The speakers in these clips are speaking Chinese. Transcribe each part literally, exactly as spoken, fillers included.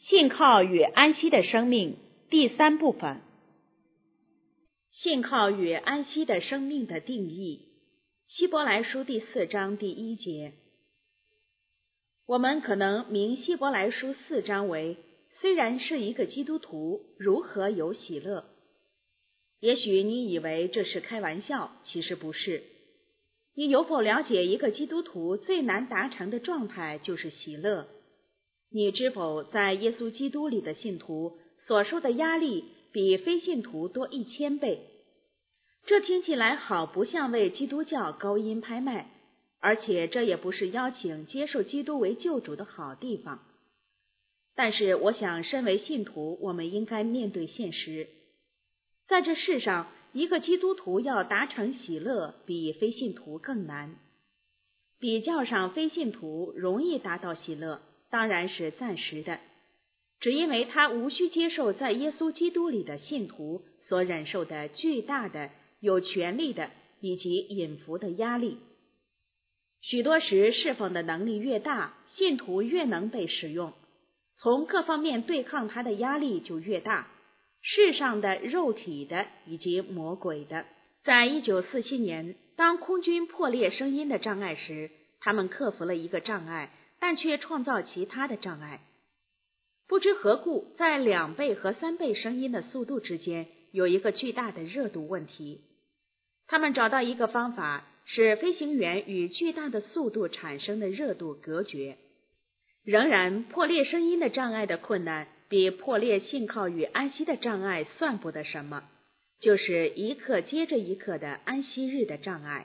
信靠与安息的生命第三部分。信靠与安息的生命的定义。希伯来书第四章第一节。我们可能明希伯来书四章为虽然是一个基督徒，如何有喜乐。也许你以为这是开玩笑，其实不是。你有否了解一个基督徒最难达成的状态就是喜乐？你知否在耶稣基督里的信徒所受的压力比非信徒多一千倍？这听起来好不像为基督教高音拍卖，而且这也不是邀请接受基督为救主的好地方。但是我想身为信徒，我们应该面对现实。在这世上，一个基督徒要达成喜乐比非信徒更难。比较上非信徒容易达到喜乐，当然是暂时的，只因为他无需接受在耶稣基督里的信徒所忍受的巨大的、有权力的以及隐伏的压力。许多时侍奉的能力越大，信徒越能被使用，从各方面对抗他的压力就越大，世上的、肉体的以及魔鬼的。在一九四七年，当空军破裂声音的障碍时，他们克服了一个障碍，但却创造其他的障碍。不知何故，在两倍和三倍声音的速度之间有一个巨大的热度问题。他们找到一个方法，使飞行员与巨大的速度产生的热度隔绝。仍然，破裂声音的障碍的困难比破裂信靠与安息的障碍算不得什么，就是一刻接着一刻的安息日的障碍。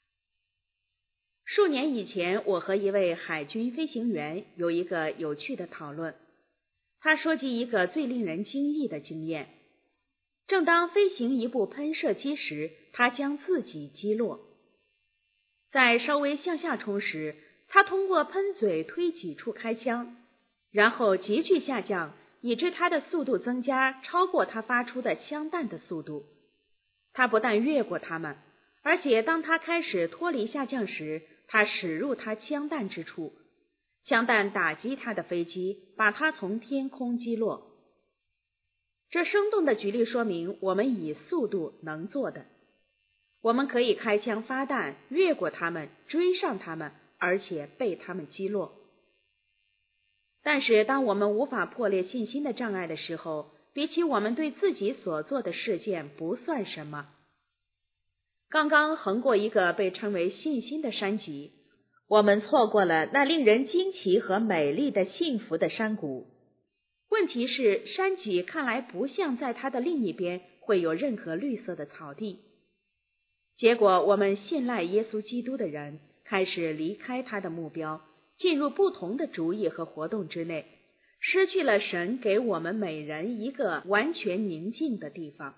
数年以前，我和一位海军飞行员有一个有趣的讨论。他说及一个最令人惊异的经验。正当飞行一部喷射机时，他将自己击落。在稍微向下冲时，他通过喷嘴推几处开枪，然后急剧下降，以致他的速度增加超过他发出的枪弹的速度。他不但越过他们，而且当他开始脱离下降时，他驶入他枪弹之处，枪弹打击他的飞机，把他从天空击落。这生动的举例说明我们以速度能做的。我们可以开枪发弹，越过他们，追上他们，而且被他们击落。但是当我们无法破裂信心的障碍的时候，比起我们对自己所做的事件不算什么。刚刚横过一个被称为信心的山脊，我们错过了那令人惊奇和美丽的幸福的山谷。问题是，山脊看来不像在它的另一边会有任何绿色的草地。结果，我们信赖耶稣基督的人开始离开他的目标，进入不同的主意和活动之内，失去了神给我们每人一个完全宁静的地方。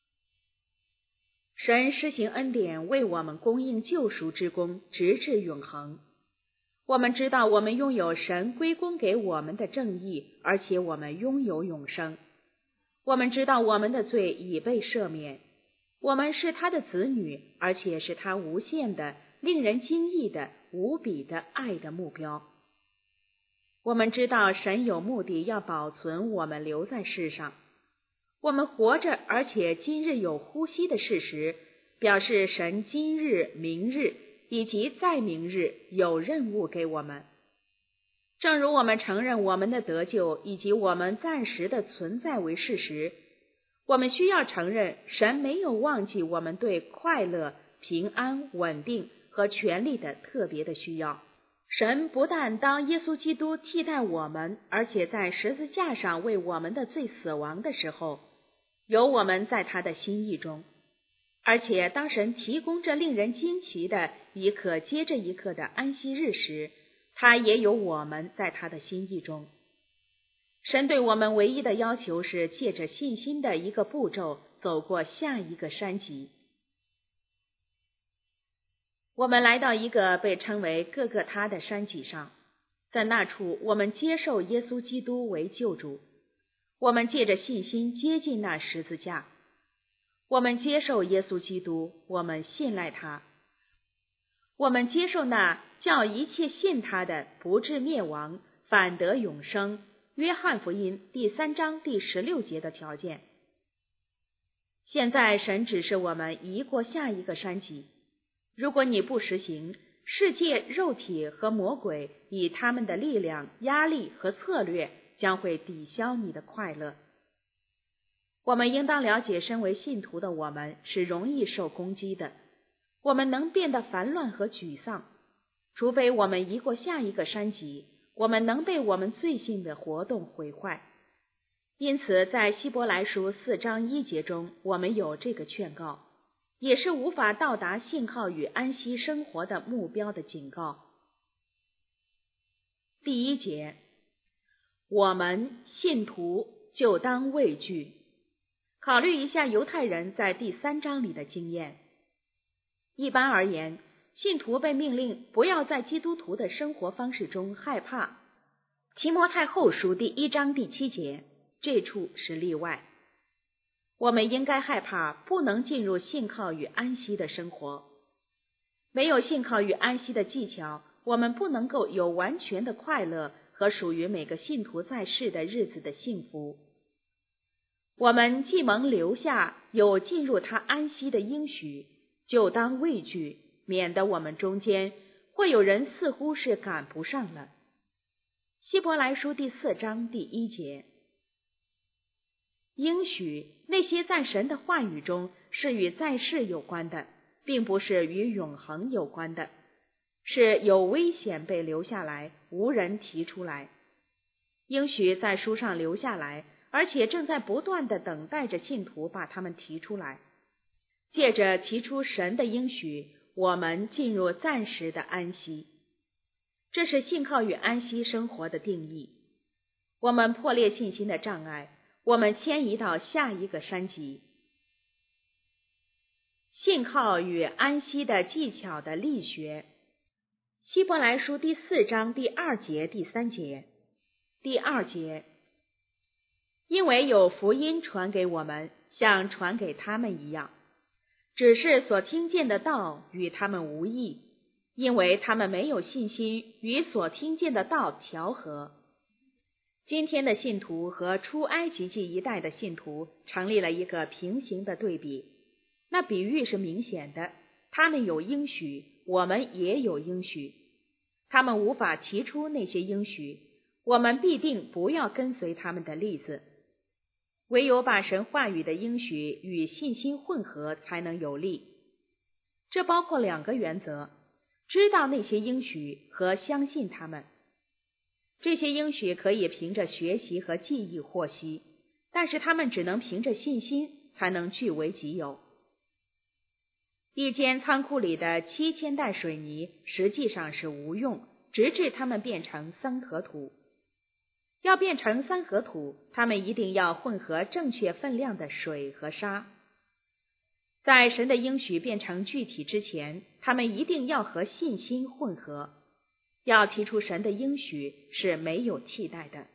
神施行恩典，为我们供应救赎之功，直至永恒。我们知道我们拥有神归功给我们的正义，而且我们拥有永生。我们知道我们的罪已被赦免，我们是他的子女，而且是他无限的、令人惊异的、无比的爱的目标。我们知道神有目的要保存我们留在世上。我们活着，而且今日有呼吸的事实，表示神今日、明日以及再明日有任务给我们。正如我们承认我们的得救以及我们暂时的存在为事实，我们需要承认神没有忘记我们对快乐、平安、稳定和权利的特别的需要。神不但当耶稣基督替代我们，而且在十字架上为我们的罪死亡的时候，有我们在他的心意中。而且当神提供这令人惊奇的一刻接着一刻的安息日时，他也有我们在他的心意中。神对我们唯一的要求是借着信心的一个步骤走过下一个山脊。我们来到一个被称为各个他的山脊上，在那处我们接受耶稣基督为救主，我们借着信心接近那十字架。我们接受耶稣基督，我们信赖他，我们接受那叫一切信他的不至灭亡，反得永生， 约翰福音第三章第十六节的条件。现在神指示我们移过下一个山脊，如果你不实行，世界、肉体和魔鬼以他们的力量、压力和策略将会抵消你的快乐。我们应当了解，身为信徒的我们是容易受攻击的，我们能变得烦乱和沮丧，除非我们移过下一个山脊，我们能被我们罪性的活动毁坏。因此在希伯来书四章一节中，我们有这个劝告，也是无法到达信靠与安息生活的目标的警告。第一节，我们信徒就当畏惧。考虑一下犹太人在第三章里的经验。一般而言，信徒被命令不要在基督徒的生活方式中害怕。提摩太后书第一章第七节，这处是例外。我们应该害怕不能进入信靠与安息的生活。没有信靠与安息的技巧，我们不能够有完全的快乐和属于每个信徒在世的日子的幸福。我们既蒙留下有进入他安息的应许，就当畏惧，免得我们中间会有人似乎是赶不上了。希伯来书第四章第一节，应许那些在神的话语中是与在世有关的，并不是与永恒有关的，是有危险被留下来，无人提出来。应许在书上留下来，而且正在不断地等待着信徒把它们提出来。借着提出神的应许，我们进入暂时的安息。这是信靠与安息生活的定义。我们破裂信心的障碍，我们迁移到下一个山脊。信靠与安息的技巧的力学。希伯来书第四章第二节第三节。第二节，因为有福音传给我们，像传给他们一样，只是所听见的道与他们无异，因为他们没有信心与所听见的道调和。今天的信徒和出埃及记一代的信徒成立了一个平行的对比，那比喻是明显的，他们有应许，我们也有应许。他们无法提出那些应许，我们必定不要跟随他们的例子。唯有把神话语的应许与信心混合才能有力。这包括两个原则：知道那些应许和相信他们。这些应许可以凭着学习和记忆获悉，但是他们只能凭着信心才能据为己有。一间仓库里的七千袋水泥实际上是无用，直至它们变成三合土。要变成三合土，它们一定要混合正确分量的水和沙。在神的应许变成具体之前，它们一定要和信心混合。要提出神的应许是没有替代的。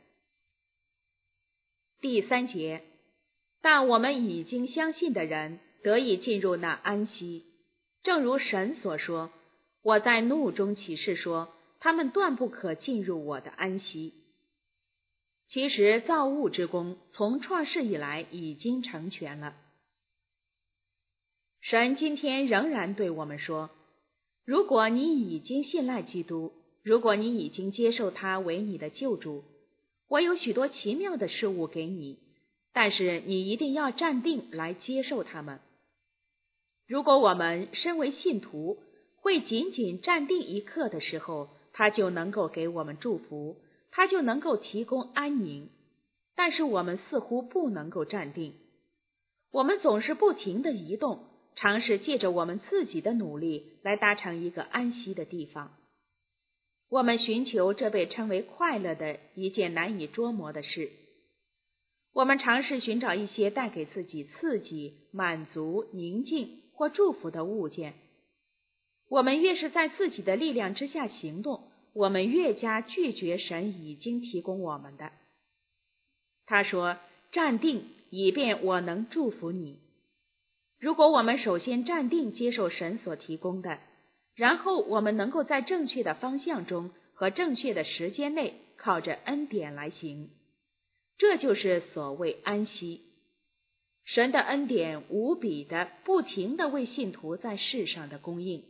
第三节，但我们已经相信的人得以进入那安息，正如神所说，我在怒中起誓说，他们断不可进入我的安息。其实造物之功从创世以来已经成全了。神今天仍然对我们说，如果你已经信赖基督，如果你已经接受他为你的救主，我有许多奇妙的事物给你，但是你一定要站定来接受他们。如果我们身为信徒会仅仅站定一刻的时候，他就能够给我们祝福，他就能够提供安宁。但是我们似乎不能够站定，我们总是不停地移动，尝试借着我们自己的努力来达成一个安息的地方。我们寻求这被称为快乐的一件难以捉摸的事。我们尝试寻找一些带给自己刺激、满足、宁静或祝福的物件。我们越是在自己的力量之下行动，我们越加拒绝神已经提供我们的。他说，站定，以便我能祝福你。如果我们首先站定接受神所提供的，然后我们能够在正确的方向中和正确的时间内靠着恩典来行， 这就是所谓安息。神的恩典无比的、不停的为信徒在世上的供应。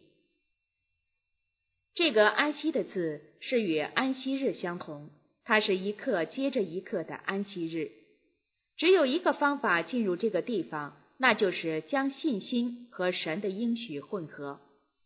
这个安息的字是与安息日相同，它是一刻接着一刻的安息日。只有一个方法进入这个地方，那就是将信心和神的应许混合。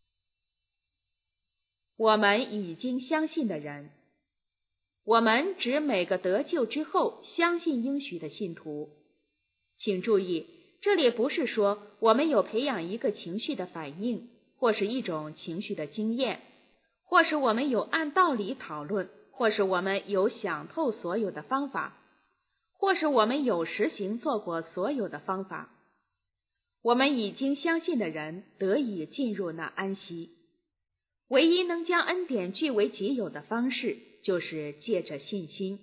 我们已经相信的人，我们指每个得救之后相信应许的信徒。请注意，这里不是说我们有培养一个情绪的反应，或是一种情绪的经验，或是我们有按道理讨论，或是我们有想透所有的方法，或是我们有实行做过所有的方法。我们已经相信的人得以进入那安息。唯一能将恩典据为己有的方式，就是借着信心。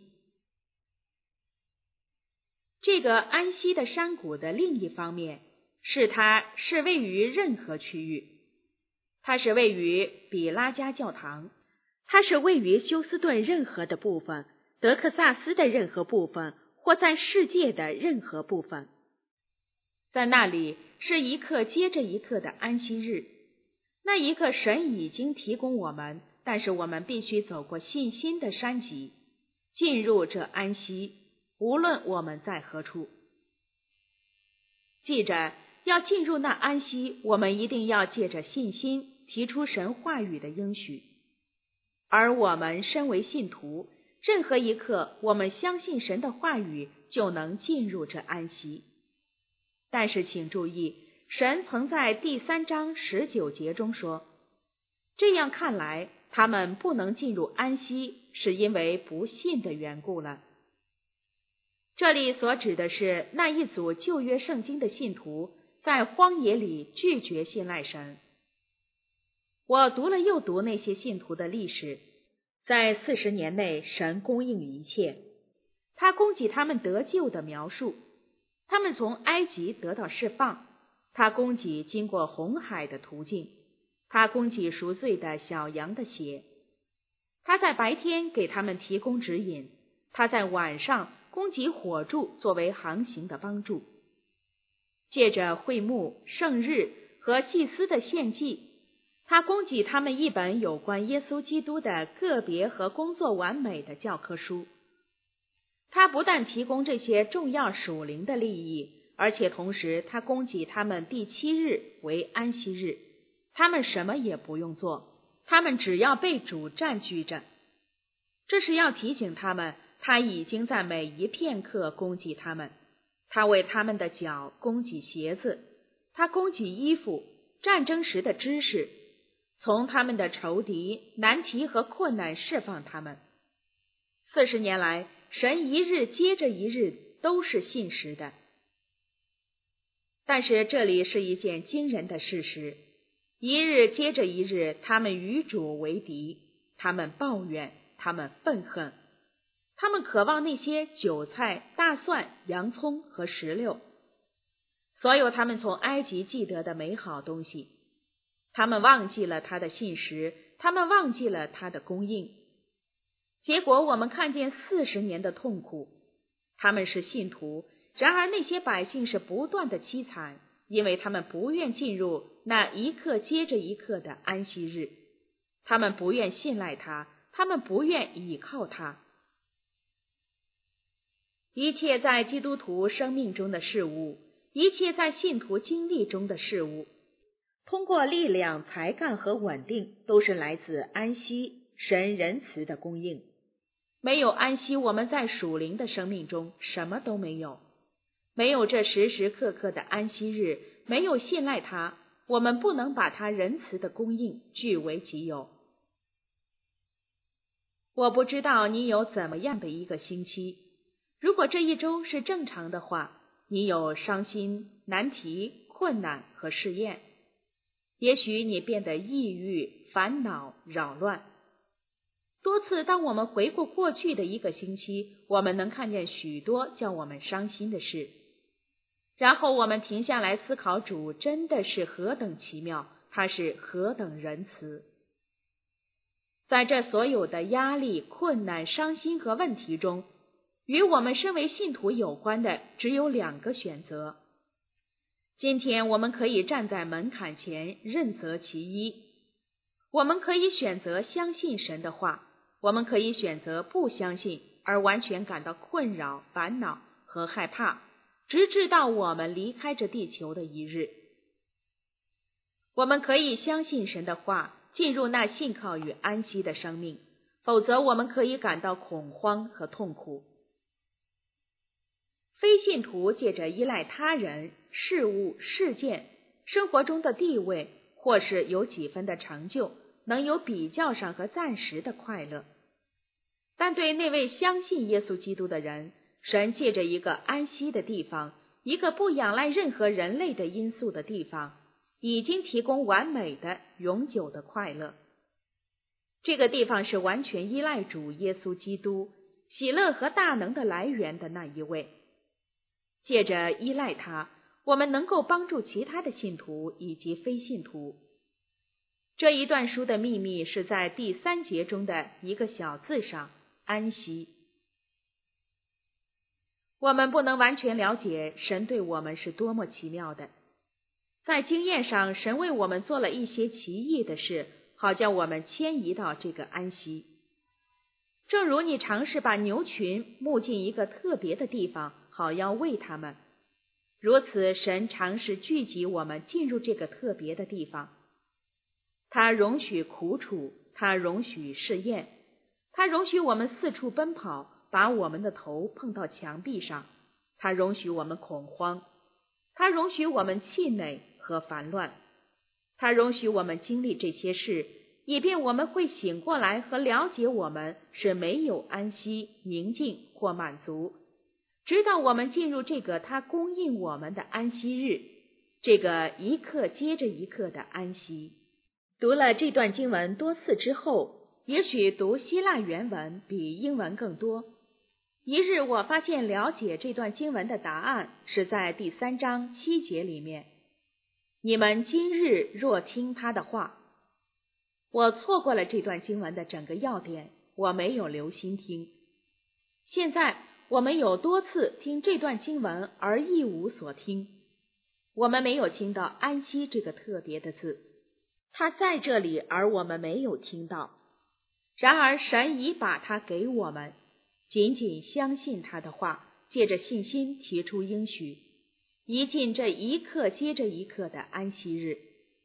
这个安息的山谷的另一方面，是它是位于任何区域。它是位于比拉加教堂，它是位于休斯顿任何的部分，德克萨斯的任何部分，或在世界的任何部分。在那里是一刻接着一刻的安息日。那一刻神已经提供我们，但是我们必须走过信心的山脊，进入这安息，无论我们在何处。记着，要进入那安息，我们一定要借着信心提出神话语的应许。而我们身为信徒，任何一刻我们相信神的话语，就能进入这安息。但是请注意，神曾在第三章十九节中说，这样看来，他们不能进入安息，是因为不信的缘故了。这里所指的是那一组旧约圣经的信徒在荒野里拒绝信赖神。我读了又读那些信徒的历史，在四十年内神供应一切，他供给他们得救的描述，他们从埃及得到释放，他供给经过红海的途径，他供给赎罪的小羊的血，他在白天给他们提供指引，他在晚上供给火柱作为航行的帮助。借着会幕、圣日和祭司的献祭，他供给他们一本有关耶稣基督的个别和工作完美的教科书。他不但提供这些重要属灵的利益，而且同时他供给他们第七日为安息日，他们什么也不用做，他们只要被主占据着。这是要提醒他们，他已经在每一片刻供给他们，他为他们的脚供给鞋子，他供给衣服、战争时的知识，从他们的仇敌、难题和困难释放他们。四十年来，神一日接着一日都是信实的。但是这里是一件惊人的事实，一日接着一日，他们与主为敌，他们抱怨，他们愤恨，他们渴望那些韭菜、大蒜、洋葱和石榴，所有他们从埃及记得的美好东西。他们忘记了他的信实，他们忘记了他的供应。结果我们看见四十年的痛苦。他们是信徒，然而那些百姓是不断的凄惨，因为他们不愿进入那一刻接着一刻的安息日，他们不愿信赖他，他们不愿倚靠他。一切在基督徒生命中的事物，一切在信徒经历中的事物，通过力量、才干和稳定，都是来自安息，神仁慈的供应。没有安息，我们在属灵的生命中什么都没有。没有这时时刻刻的安息日，没有信赖他，我们不能把他仁慈的供应据为己有。我不知道你有怎么样的一个星期，如果这一周是正常的话，你有伤心、难题、困难和试验，也许你变得抑郁、烦恼、扰乱。多次当我们回顾过去的一个星期，我们能看见许多叫我们伤心的事，然后我们停下来思考，主真的是何等奇妙，他是何等仁慈。在这所有的压力、困难、伤心和问题中， 与我们身为信徒有关的只有两个选择。今天我们可以站在门槛前任择其一，我们可以选择相信神的话，我们可以选择不相信而完全感到困扰、烦恼和害怕，直至到我们离开这地球的一日。我们可以相信神的话，进入那信靠与安息的生命，否则我们可以感到恐慌和痛苦。非信徒借着依赖他人、事物、事件、生活中的地位，或是有几分的成就，能有比较上和暂时的快乐。但对那位相信耶稣基督的人，神借着一个安息的地方，一个不仰赖任何人类的因素的地方，已经提供完美的、永久的快乐。这个地方是完全依赖主耶稣基督喜乐和大能的来源的那一位。借着依赖他，我们能够帮助其他的信徒以及非信徒。这一段书的秘密是在第三节中的一个小字上，安息。我们不能完全了解神对我们是多么奇妙的。在经验上，神为我们做了一些奇异的事，好叫我们迁移到这个安息。正如你尝试把牛群牧进一个特别的地方，好要喂它们，如此神尝试聚集我们进入这个特别的地方。他容许苦楚，他容许试验，他容许我们四处奔跑，把我们的头碰到墙壁上，他容许我们恐慌，他容许我们气馁和烦乱，他容许我们经历这些事，以便我们会醒过来和了解我们是没有安息、宁静或满足，直到我们进入这个他供应我们的安息日，这个一刻接着一刻的安息。读了这段经文多次之后，也许读希腊原文比英文更多。一日我发现了解这段经文的答案是在第三章七节里面，你们今日若听他的话。我错过了这段经文的整个要点，我没有留心听。现在我们有多次听这段经文而一无所听，我们没有听到安息这个特别的字，它在这里而我们没有听到。然而神已把它给我们，仅仅相信他的话，借着信心提出应许，一进这一刻接着一刻的安息日。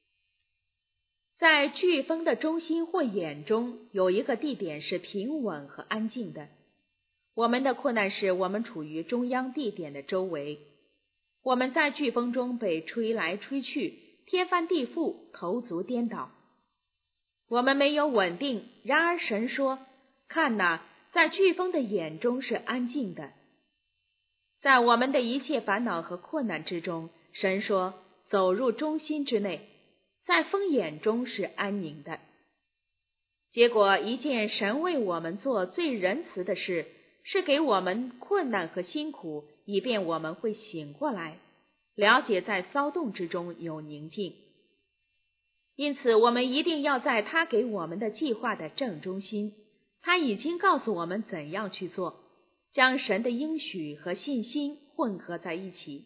在飓风的中心或眼中，有一个地点是平稳和安静的。我们的困难是我们处于中央地点的周围，我们在飓风中被吹来吹去，天翻地覆，头足颠倒。我们没有稳定，然而神说，看哪，在飓风的眼中是安静的。在我们的一切烦恼和困难之中，神说，走入中心之内，在风眼中是安宁的。结果一件神为我们做最仁慈的事，是给我们困难和辛苦，以便我们会醒过来，了解在骚动之中有宁静。因此我们一定要在他给我们的计划的正中心，他已经告诉我们怎样去做，将神的应许和信心混合在一起。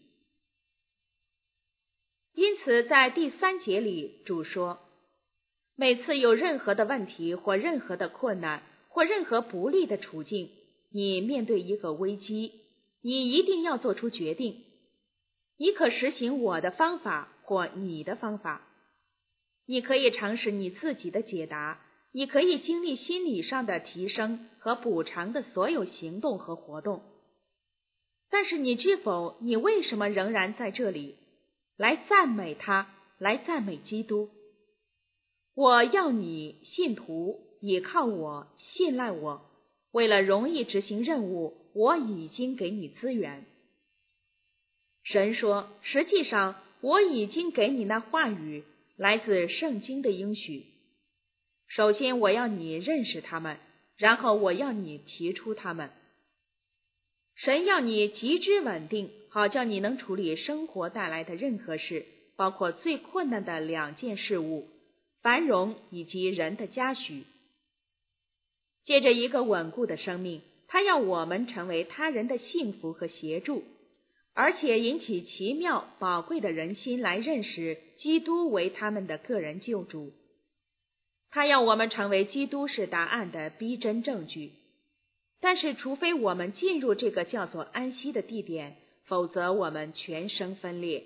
因此在第三节里，主说，每次有任何的问题或任何的困难或任何不利的处境，你面对一个危机，你一定要做出决定。你可实行我的方法或你的方法，你可以尝试你自己的解答，你可以经历心理上的提升和补偿的所有行动和活动。但是你知否，你为什么仍然在这里？来赞美他，来赞美基督。我要你信徒倚靠我，信赖我，为了容易执行任务，我已经给你资源。神说，实际上我已经给你那话语，来自圣经的应许。首先我要你认识他们，然后我要你提出他们。神要你极之稳定，好叫你能处理生活带来的任何事，包括最困难的两件事物，繁荣以及人的嘉许。借着一个稳固的生命， 他要我们成为他人的幸福和协助，而且引起奇妙宝贵的人心来认识基督为他们的个人救主。他要我们成为基督是答案的逼真证据。但是除非我们进入这个叫做安息的地点，否则我们全生分裂。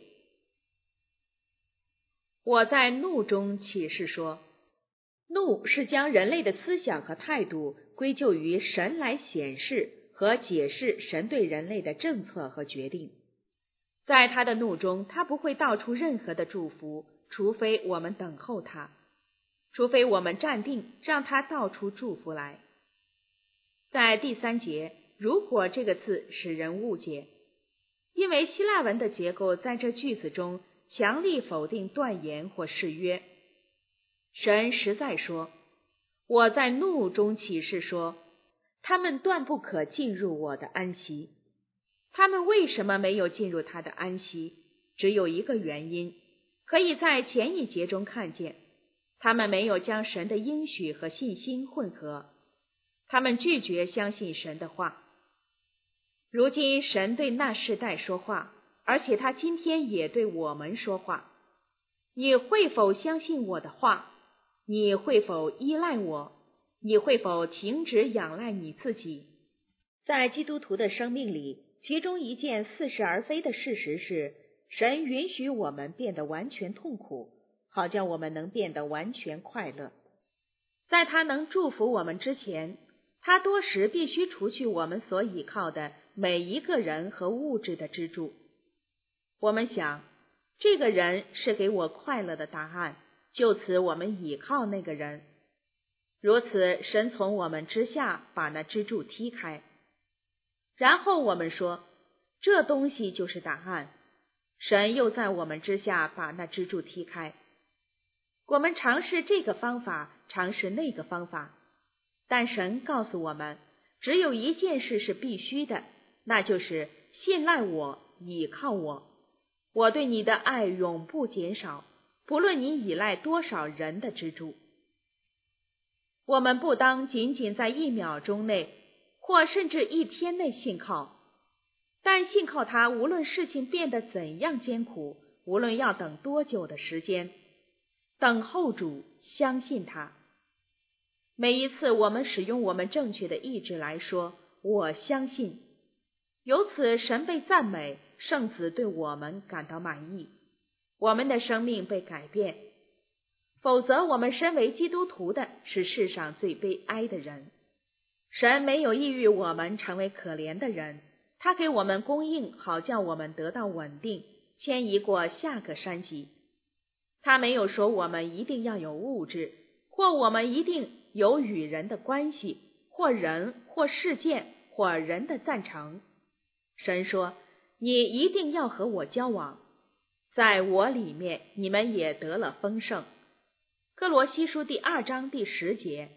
我在怒中启示说，怒是将人类的思想和态度归咎于神来显示和解释神对人类的政策和决定。在他的怒中，他不会道出任何的祝福，除非我们等候他，除非我们站定让他道出祝福来。在第三节，如果这个字使人误解，因为希腊文的结构在这句子中强力否定断言或誓约。神实在说，我在怒中启示说，他们断不可进入我的安息。他们为什么没有进入他的安息？只有一个原因，可以在前一节中看见，他们没有将神的应许和信心混合，他们拒绝相信神的话。如今神对那世代说话，而且他今天也对我们说话。你会否相信我的话？你会否依赖我？你会否停止仰赖你自己？在基督徒的生命里，其中一件似是而非的事实是，神允许我们变得完全痛苦，好叫我们能变得完全快乐。在他能祝福我们之前，他多时必须除去我们所倚靠的每一个人和物质的支柱。我们想，这个人是给我快乐的答案，就此我们倚靠那个人。如此，神从我们之下把那支柱踢开。然后我们说，这东西就是答案。神又在我们之下把那支柱踢开。我们尝试这个方法，尝试那个方法，但神告诉我们，只有一件事是必须的，那就是信赖我，倚靠我。我对你的爱永不减少，不论你依赖多少人的支柱。我们不当仅仅在一秒钟内，或甚至一天内信靠，但信靠他，无论事情变得怎样艰苦，无论要等多久的时间，等候主，相信他。每一次我们使用我们正确的意志来说，我相信，由此神被赞美，圣子对我们感到满意，我们的生命被改变。否则我们身为基督徒的是世上最悲哀的人。神没有意欲我们成为可怜的人，他给我们供应，好叫我们得到稳定，迁移过下个山脊。他没有说我们一定要有物质，或我们一定有与人的关系，或人或事件或人的赞成。神说，你一定要和我交往，在我里面你们也得了丰盛。哥罗西书第二章第十节。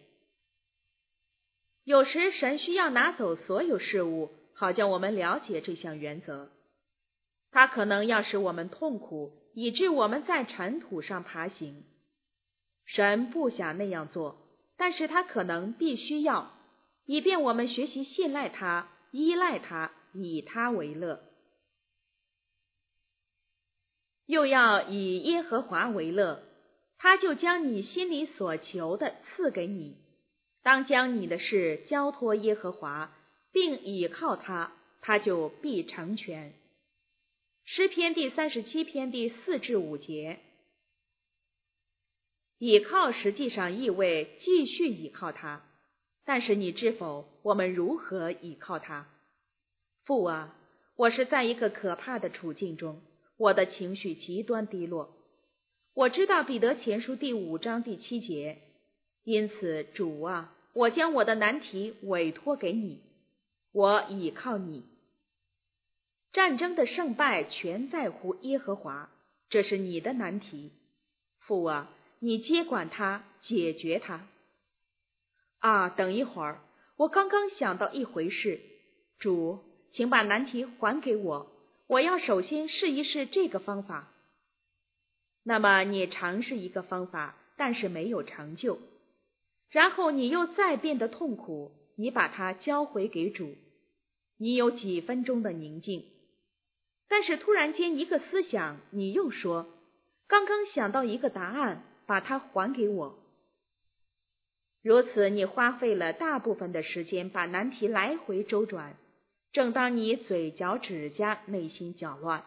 有时神需要拿走所有事物，好叫我们了解这项原则。他可能要使我们痛苦，以致我们在尘土上爬行。神不想那样做，但是他可能必须要，以便我们学习信赖他，依赖他，以他为乐。又要以耶和华为乐，他就将你心里所求的赐给你。当将你的事交托耶和华，并倚靠他，他就必成全。诗篇第三十七篇第四至五节。倚靠实际上意味继续倚靠他，但是你知否，我们如何倚靠他？父啊，我是在一个可怕的处境中，我的情绪极端低落。我知道彼得前书第五章第七节，因此主啊，我将我的难题委托给你，我倚靠你。战争的胜败全在乎耶和华，这是你的难题。父啊，你接管它，解决它。啊，等一会儿，我刚刚想到一回事。主，请把难题还给我，我要首先试一试这个方法。那么你尝试一个方法，但是没有成就，然后你又再变得痛苦， 你把它交回给主，你有几分钟的宁静。但是突然间一个思想，你又说，刚刚想到一个答案，把它还给我。如此你花费了大部分的时间把难题来回周转，正当你嘴角指甲，内心搅乱。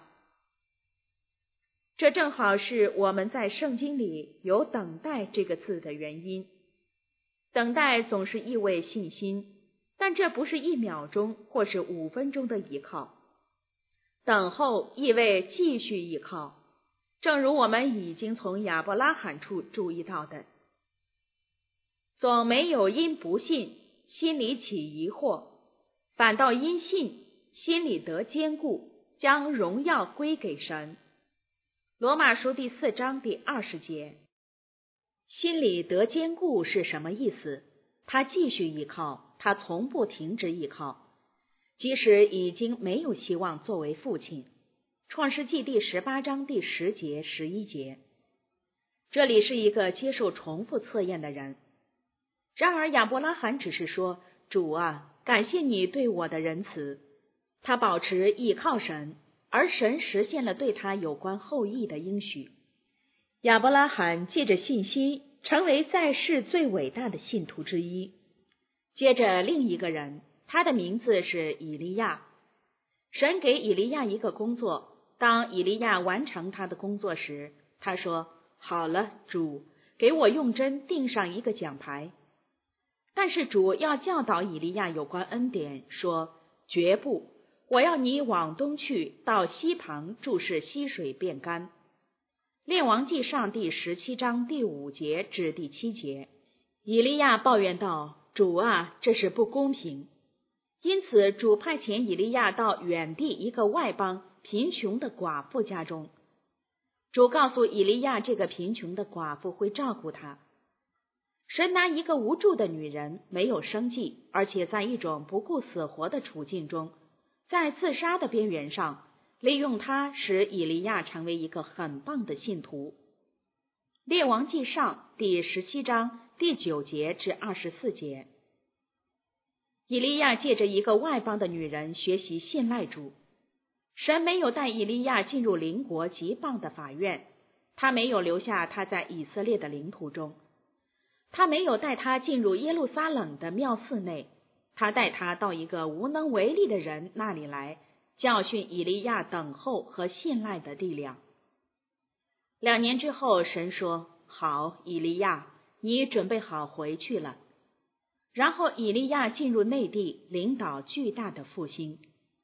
这正好是我们在圣经里有等待这个字的原因。等待总是意味信心，但这不是一秒钟或是五分钟的依靠。等候意味继续依靠，正如我们已经从亚伯拉罕处注意到的。总没有因不信心里起疑惑，反倒因信心里得坚固，将荣耀归给神。罗马书第四章第二十节。心里得坚固是什么意思？他继续依靠，他从不停止依靠，即使已经没有希望作为父亲。创世纪第十八章第十节、十一节。这里是一个接受重复测验的人。然而亚伯拉罕只是说，主啊，感谢你对我的仁慈。他保持依靠神，而神实现了对他有关后裔的应许。亚伯拉罕借着信心成为在世最伟大的信徒之一。接着另一个人，他的名字是以利亚。神给以利亚一个工作，当以利亚完成他的工作时，他说，好了，主，给我用针钉上一个奖牌。但是主要教导以利亚有关恩典，说，绝不，我要你往东去，到溪旁注视溪水变干。列王纪上第十七章第五节至第七节。以利亚抱怨道，主啊，这是不公平。因此主派遣以利亚到远地一个外邦贫穷的寡妇家中。主告诉以利亚，这个贫穷的寡妇会照顾他。神拿一个无助的女人，没有生计，而且在一种不顾死活的处境中，在自杀的边缘上，利用她使以利亚成为一个很棒的信徒。列王纪上第十七章第九节至二十四节。以利亚借着一个外邦的女人学习信赖主。神没有带以利亚进入邻国极棒的法院，他没有留下他在以色列的领土中，他没有带他进入耶路撒冷的庙寺内，他带他到一个无能为力的人那里来，教训以利亚等候和信赖的力量。两年之后，神说，好，以利亚，你准备好回去了。然后以利亚进入内地，领导巨大的复兴。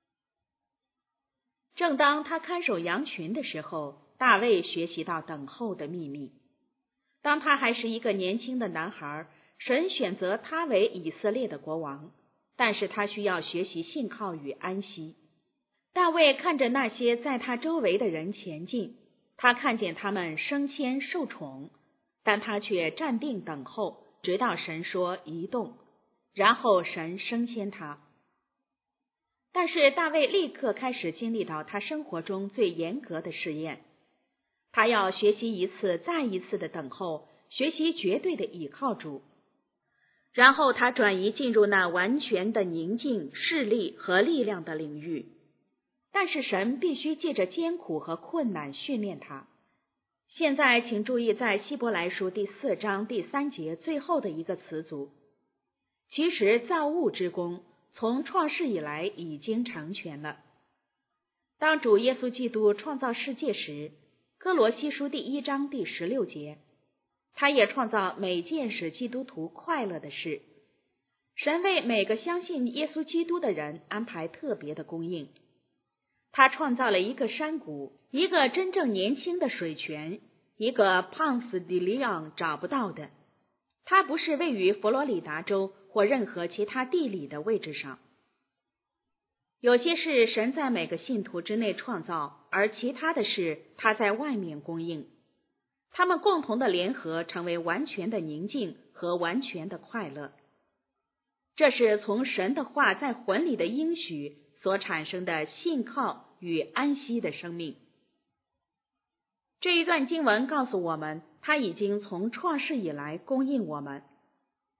正当他看守羊群的时候，大卫学习到等候的秘密。当他还是一个年轻的男孩，神选择他为以色列的国王，但是他需要学习信靠与安息。大卫看着那些在他周围的人前进，他看见他们升迁受宠，但他却站定等候，直到神说移动，然后神升迁他。但是大卫立刻开始经历到他生活中最严格的试验，他要学习一次再一次的等候，学习绝对的倚靠主。然后他转移进入那完全的宁静、势力和力量的领域。但是神必须借着艰苦和困难训练他。现在请注意在希伯来书第四章第三节最后的一个词组。其实造物之功从创世以来已经成全了。当主耶稣基督创造世界时，哥罗西书第一章第十六节，他也创造每件使基督徒快乐的事。神为每个相信耶稣基督的人安排特别的供应。他创造了一个山谷，一个真正年轻的水泉，一个胖斯迪利昂找不到的。它不是位于佛罗里达州或任何其他地理的位置上。有些事神在每个信徒之内创造，而其他的事他在外面供应。他们共同的联合成为完全的宁静和完全的快乐。这是从神的话在魂里的应许所产生的信靠与安息的生命。这一段经文告诉我们，他已经从创世以来供应我们。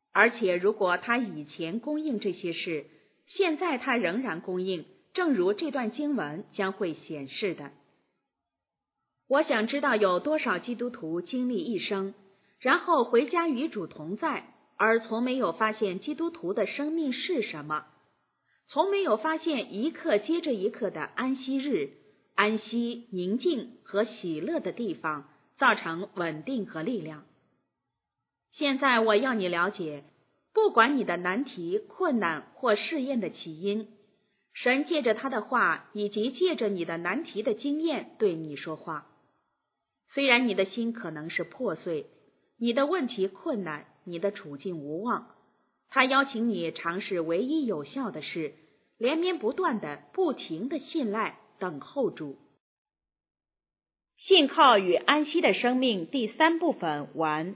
而且如果他以前供应这些事，现在他仍然供应，正如这段经文将会显示的。我想知道有多少基督徒经历一生，然后回家与主同在，而从没有发现基督徒的生命是什么，从没有发现一刻接着一刻的安息日，安息、宁静和喜乐的地方，造成稳定和力量。现在我要你了解，不管你的难题、困难或试验的起因，神借着他的话以及借着你的难题的经验对你说话。虽然你的心可能是破碎，你的问题困难，你的处境无望，他邀请你尝试唯一有效的事，连绵不断的、不停的信赖、等候主。信靠与安息的生命第三部分完。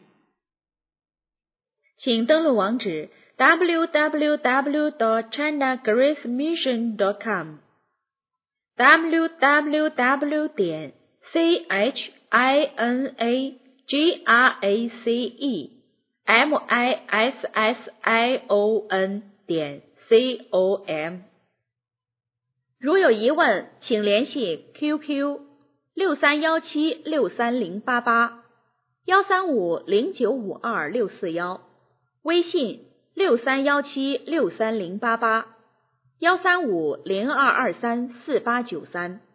请登录网址 double u double u double u dot china grace mission dot com double u double u double u 点 c h i n a g r a c e m i s s i o n 点 c o m。 如有疑问，请联系 Q Q 六三一七六三零八八 一三五零九五二六四一，微信六三一七六三零八八 一三五零二二三四八九三。